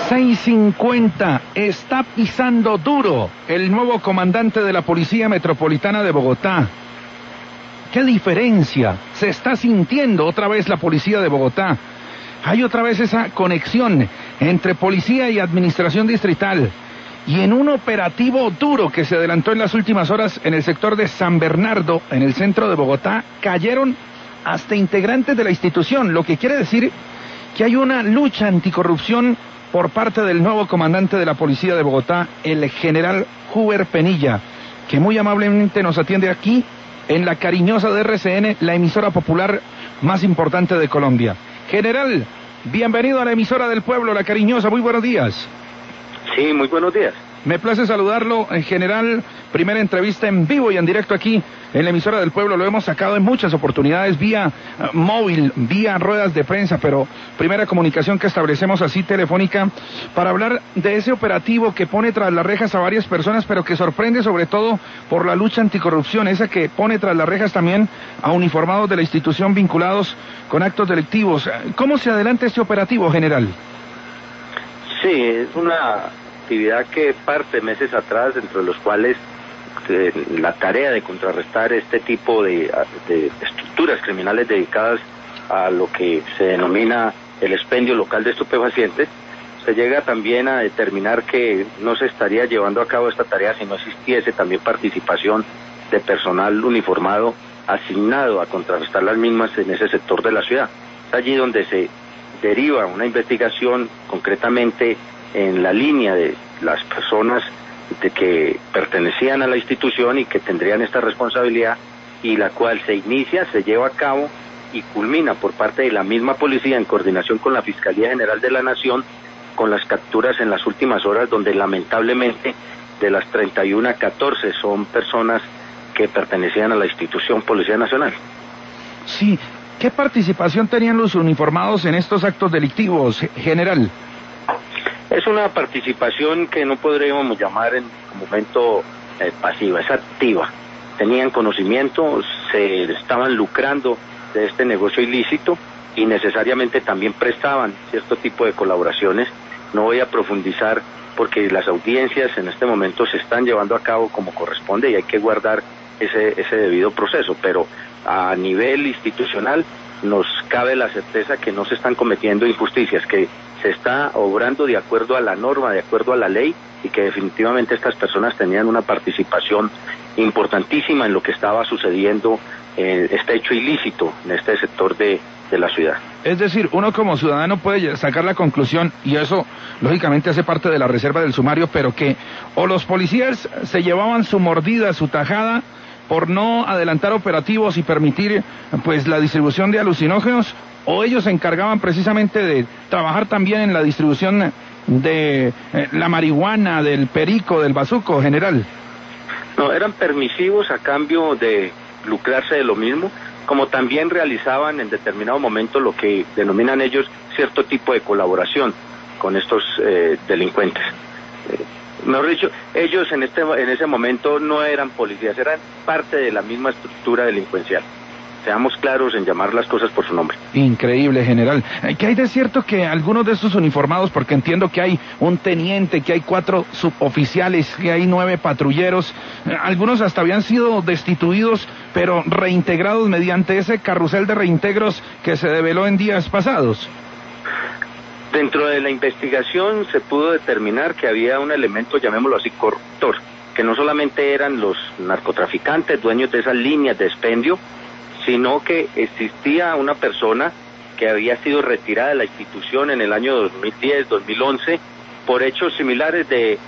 6:50, está pisando duro el nuevo comandante de la Policía Metropolitana de Bogotá. ¿Qué diferencia se está sintiendo otra vez la Policía de Bogotá? Hay otra vez esa conexión entre policía y administración distrital. Y en un operativo duro que se adelantó en las últimas horas en el sector de San Bernardo, en el centro de Bogotá, cayeron hasta integrantes de la institución, lo que quiere decir que hay una lucha anticorrupción por parte del nuevo comandante de la Policía de Bogotá, el general Huber Penilla, que muy amablemente nos atiende aquí en la cariñosa de RCN, la emisora popular más importante de Colombia. General, bienvenido a la emisora del pueblo, la cariñosa, muy buenos días. Sí, muy buenos días. Me place saludarlo, general. Primera entrevista en vivo y en directo aquí en la emisora del pueblo. Lo hemos sacado en muchas oportunidades vía móvil, vía ruedas de prensa, pero primera comunicación que establecemos así telefónica para hablar de ese operativo que pone tras las rejas a varias personas, pero que sorprende sobre todo por la lucha anticorrupción, esa que pone tras las rejas también a uniformados de la institución vinculados con actos delictivos. ¿Cómo se adelanta este operativo, general? Sí, es una actividad que parte meses atrás, dentro de los cuales la tarea de contrarrestar este tipo de estructuras criminales dedicadas a lo que se denomina el expendio local de estupefacientes, se llega también a determinar que no se estaría llevando a cabo esta tarea si no existiese también participación de personal uniformado asignado a contrarrestar las mismas en ese sector de la ciudad. Es allí donde se deriva una investigación concretamente en la línea de las personas de que pertenecían a la institución y que tendrían esta responsabilidad, y la cual se inicia, se lleva a cabo y culmina por parte de la misma policía en coordinación con la Fiscalía General de la Nación con las capturas en las últimas horas, donde lamentablemente de las 31, 14 son personas que pertenecían a la institución Policía Nacional. Sí, ¿qué participación tenían los uniformados en estos actos delictivos, general? Es una participación que no podríamos llamar en momento pasiva, es activa. Tenían conocimiento, se estaban lucrando de este negocio ilícito y necesariamente también prestaban cierto tipo de colaboraciones. No voy a profundizar porque las audiencias en este momento se están llevando a cabo como corresponde y hay que guardar ese debido proceso, pero a nivel institucional nos cabe la certeza que no se están cometiendo injusticias, que se está obrando de acuerdo a la norma, de acuerdo a la ley, y que definitivamente estas personas tenían una participación importantísima en lo que estaba sucediendo, este hecho ilícito en este sector de la ciudad. Es decir, uno como ciudadano puede sacar la conclusión, y eso lógicamente hace parte de la reserva del sumario, pero que o los policías se llevaban su mordida, su tajada, por no adelantar operativos y permitir pues la distribución de alucinógenos, o ellos se encargaban precisamente de trabajar también en la distribución de la marihuana, del perico, del bazuco, general. No, eran permisivos a cambio de lucrarse de lo mismo, como también realizaban en determinado momento lo que denominan ellos cierto tipo de colaboración con estos delincuentes. Mejor dicho, ellos en ese momento no eran policías, eran parte de la misma estructura delincuencial. Seamos claros en llamar las cosas por su nombre. Increíble, general. ¿Qué hay de cierto que algunos de estos uniformados, porque entiendo que hay un teniente, que hay 4 suboficiales, que hay 9 patrulleros, algunos hasta habían sido destituidos, pero reintegrados mediante ese carrusel de reintegros que se develó en días pasados? Dentro de la investigación se pudo determinar que había un elemento, llamémoslo así, corruptor, que no solamente eran los narcotraficantes, dueños de esas líneas de expendio, sino que existía una persona que había sido retirada de la institución en el año 2010, 2011, por hechos similares de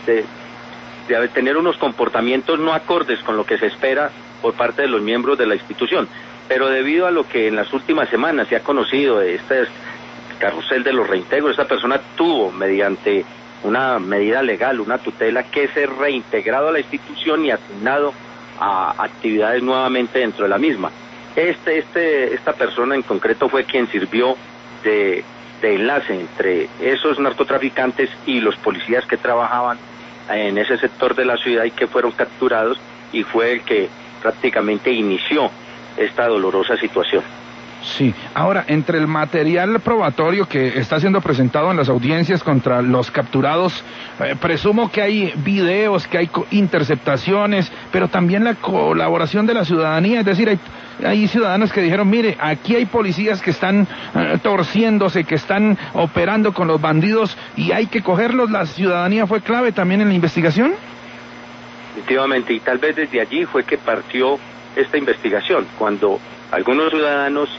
tener unos comportamientos no acordes con lo que se espera por parte de los miembros de la institución. Pero debido a lo que en las últimas semanas se ha conocido de este carrusel de los reintegros, esta persona tuvo, mediante una medida legal, una tutela, que ser reintegrado a la institución y asignado a actividades nuevamente dentro de la misma. Esta persona en concreto fue quien sirvió de enlace entre esos narcotraficantes y los policías que trabajaban en ese sector de la ciudad y que fueron capturados, y fue el que prácticamente inició esta dolorosa situación. Sí, ahora, entre el material probatorio que está siendo presentado en las audiencias contra los capturados, presumo que hay videos, que hay interceptaciones, pero también la colaboración de la ciudadanía, es decir, hay ciudadanos que dijeron, mire, aquí hay policías que están torciéndose, que están operando con los bandidos y hay que cogerlos. ¿La ciudadanía fue clave también en la investigación? Efectivamente, y tal vez desde allí fue que partió esta investigación, cuando algunos ciudadanos,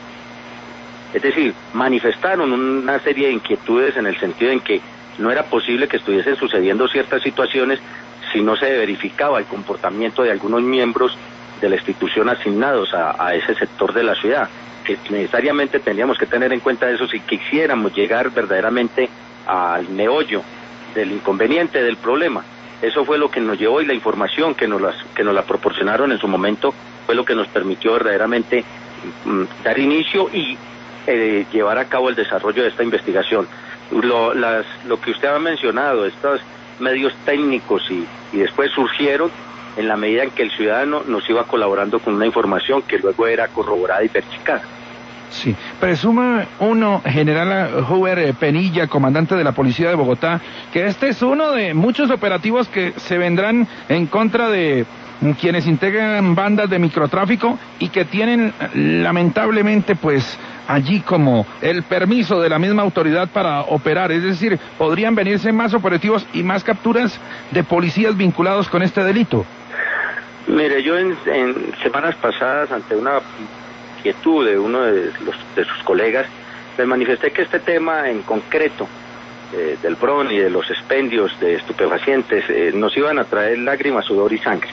es decir, manifestaron una serie de inquietudes en el sentido en que no era posible que estuviesen sucediendo ciertas situaciones si no se verificaba el comportamiento de algunos miembros de la institución asignados a ese sector de la ciudad, que necesariamente tendríamos que tener en cuenta eso si quisiéramos llegar verdaderamente al meollo del inconveniente, del problema. Eso fue lo que nos llevó, y la información que nos la proporcionaron en su momento fue lo que nos permitió verdaderamente dar inicio y llevar a cabo el desarrollo de esta investigación. Lo que usted ha mencionado, estos medios técnicos y después surgieron en la medida en que el ciudadano nos iba colaborando con una información que luego era corroborada y verificada. Sí, presuma uno, general Huber Penilla, comandante de la Policía de Bogotá, que este es uno de muchos operativos que se vendrán en contra de quienes integran bandas de microtráfico y que tienen lamentablemente pues allí como el permiso de la misma autoridad para operar, es decir, podrían venirse más operativos y más capturas de policías vinculados con este delito. Mire, yo en semanas pasadas, ante una inquietud de uno de sus colegas, les manifesté que este tema en concreto del PRON y de los expendios de estupefacientes nos iban a traer lágrimas, sudor y sangre.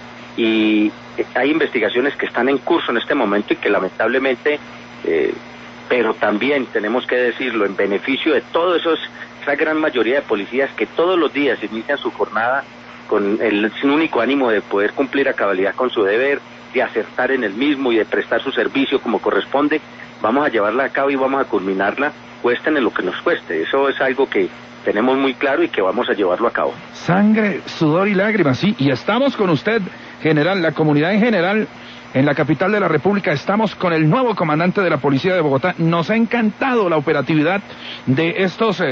Y hay investigaciones que están en curso en este momento y que lamentablemente, pero también tenemos que decirlo, en beneficio de todos esa gran mayoría de policías que todos los días inician su jornada con el único ánimo de poder cumplir a cabalidad con su deber, de acertar en el mismo y de prestar su servicio como corresponde, vamos a llevarla a cabo y vamos a culminarla, cuesten en lo que nos cueste. Eso es algo que tenemos muy claro y que vamos a llevarlo a cabo. Sangre, sudor y lágrimas, sí, y estamos con usted, general, la comunidad en general, en la capital de la República, estamos con el nuevo comandante de la Policía de Bogotá. Nos ha encantado la operatividad de estos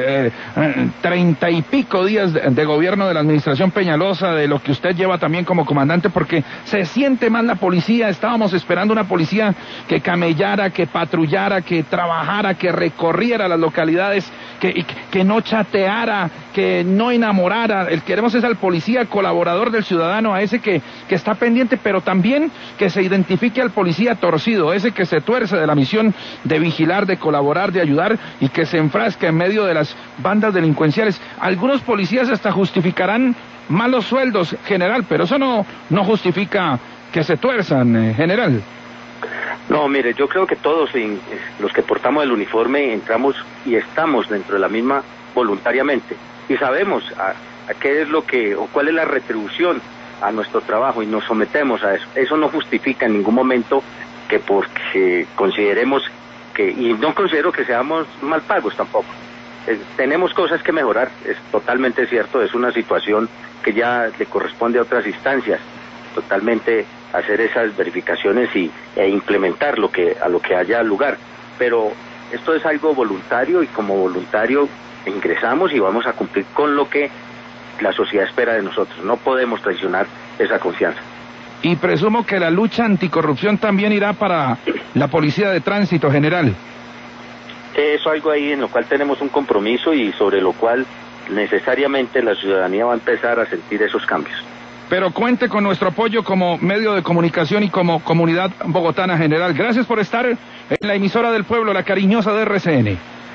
30 y pico días de gobierno de la administración Peñalosa, de lo que usted lleva también como comandante, porque se siente más la policía. Estábamos esperando una policía que camellara, que patrullara, que trabajara, que recorriera las localidades, que no chateara, que no enamorara. El que queremos es al policía colaborador del ciudadano, a ese que está pendiente, pero también que se identifique al policía torcido, ese que se tuerce de la misión de vigilar, de colaborar, de ayudar y que se enfrasca en medio de las bandas delincuenciales. Algunos policías hasta justificarán malos sueldos, general, pero eso no justifica que se tuerzan, general. No, mire, yo creo que todos los que portamos el uniforme entramos y estamos dentro de la misma voluntariamente y sabemos a qué es lo que o cuál es la retribución a nuestro trabajo y nos sometemos a eso. Eso no justifica en ningún momento que porque consideremos y no considero que seamos mal pagos tampoco. Tenemos cosas que mejorar, es totalmente cierto, es una situación que ya le corresponde a otras instancias, totalmente hacer esas verificaciones e implementar a lo que haya lugar. Pero esto es algo voluntario y como voluntario ingresamos y vamos a cumplir con lo que la sociedad espera de nosotros. No podemos traicionar esa confianza. Y presumo que la lucha anticorrupción también irá para la Policía de Tránsito, general. Eso es algo ahí en lo cual tenemos un compromiso y sobre lo cual necesariamente la ciudadanía va a empezar a sentir esos cambios. Pero cuente con nuestro apoyo como medio de comunicación y como comunidad bogotana, general. Gracias por estar en la emisora del pueblo, la cariñosa de RCN.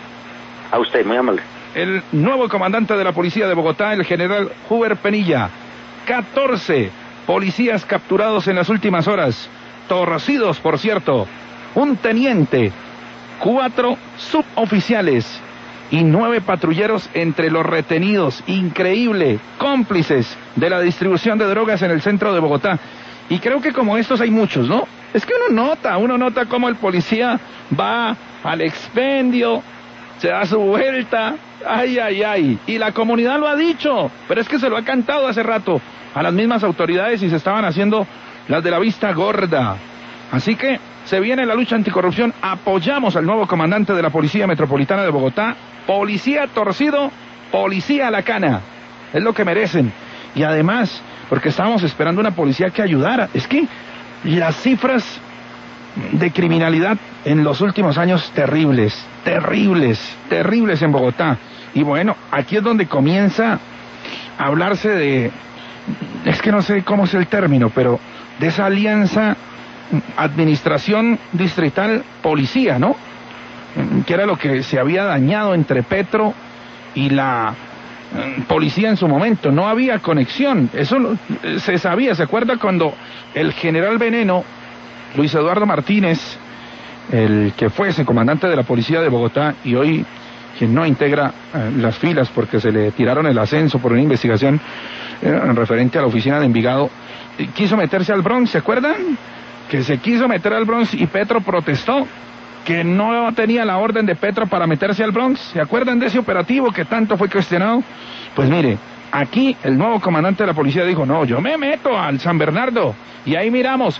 A usted, muy amable. El nuevo comandante de la Policía de Bogotá, el general Huber Penilla. 14 policías capturados en las últimas horas, torcidos, por cierto. Un teniente, 4 suboficiales y 9 patrulleros entre los retenidos. Increíble, cómplices de la distribución de drogas en el centro de Bogotá. Y creo que como estos hay muchos, ¿no? Es que uno nota cómo el policía va al expendio, se da su vuelta, ay, y la comunidad lo ha dicho, pero es que se lo ha cantado hace rato a las mismas autoridades y se estaban haciendo las de la vista gorda. Así que se viene la lucha anticorrupción, apoyamos al nuevo comandante de la Policía Metropolitana de Bogotá, policía torcido, policía a la cana, es lo que merecen. Y además, porque estábamos esperando una policía que ayudara, es que las cifras de criminalidad en los últimos años terribles en Bogotá. Y bueno, aquí es donde comienza a hablarse de, es que no sé cómo es el término, pero de esa alianza administración distrital policía, ¿no? Que era lo que se había dañado entre Petro y la policía en su momento. No había conexión, eso se sabía. ¿Se acuerda cuando el general Veneno, Luis Eduardo Martínez, el que fuese comandante de la policía de Bogotá y hoy quien no integra las filas porque se le tiraron el ascenso por una investigación referente a la oficina de Envigado, quiso meterse al Bronx? ¿Se acuerdan? Que se quiso meter al Bronx y Petro protestó, que no tenía la orden de Petro para meterse al Bronx. ¿Se acuerdan de ese operativo que tanto fue cuestionado? Pues mire, aquí el nuevo comandante de la policía dijo, no, yo me meto al San Bernardo, y ahí miramos,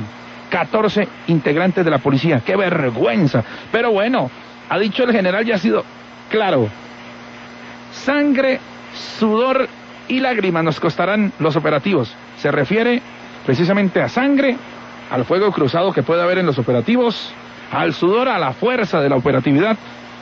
14 integrantes de la policía. ¡Qué vergüenza! Pero bueno, ha dicho el general y ha sido claro, sangre, sudor y lágrimas nos costarán los operativos. Se refiere precisamente a sangre, al fuego cruzado que puede haber en los operativos, al sudor, a la fuerza de la operatividad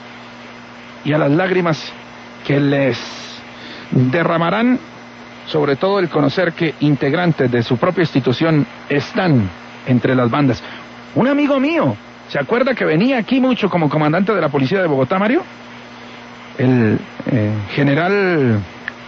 y a las lágrimas que les derramarán, sobre todo el conocer que integrantes de su propia institución están entre las bandas. Un amigo mío, ¿se acuerda que venía aquí mucho como comandante de la policía de Bogotá, Mario? El general,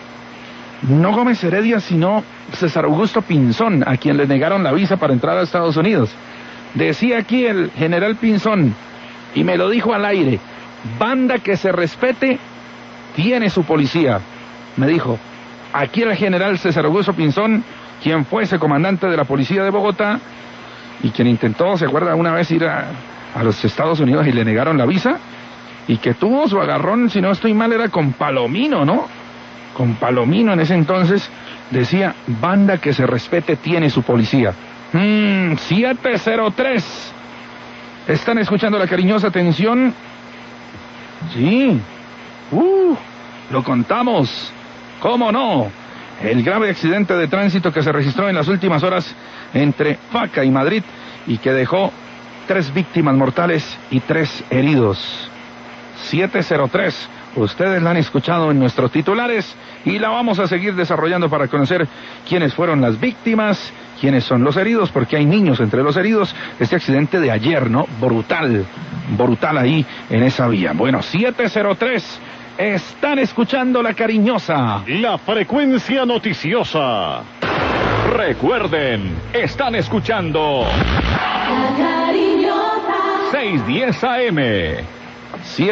no Gómez Heredia, sino César Augusto Pinzón, a quien le negaron la visa para entrar a Estados Unidos. Decía aquí el general Pinzón, y me lo dijo al aire, banda que se respete tiene su policía. Me dijo, aquí el general César Augusto Pinzón, quien fuese comandante de la policía de Bogotá, y quien intentó, ¿se acuerda?, una vez ir a los Estados Unidos y le negaron la visa, y que tuvo su agarrón, si no estoy mal, era con Palomino, ¿no? Con Palomino en ese entonces, decía, banda que se respete tiene su policía. 703. ¿Están escuchando la cariñosa atención? Sí. Lo contamos. ¿Cómo no? El grave accidente de tránsito que se registró en las últimas horas entre Faca y Madrid y que dejó 3 víctimas mortales y 3 heridos. 703. Ustedes la han escuchado en nuestros titulares y la vamos a seguir desarrollando para conocer quiénes fueron las víctimas, quiénes son los heridos, porque hay niños entre los heridos. Este accidente de ayer, ¿no? Brutal ahí en esa vía. Bueno, 703. Están escuchando la cariñosa. La frecuencia noticiosa. Recuerden, están escuchando la cariñosa. 610 AM.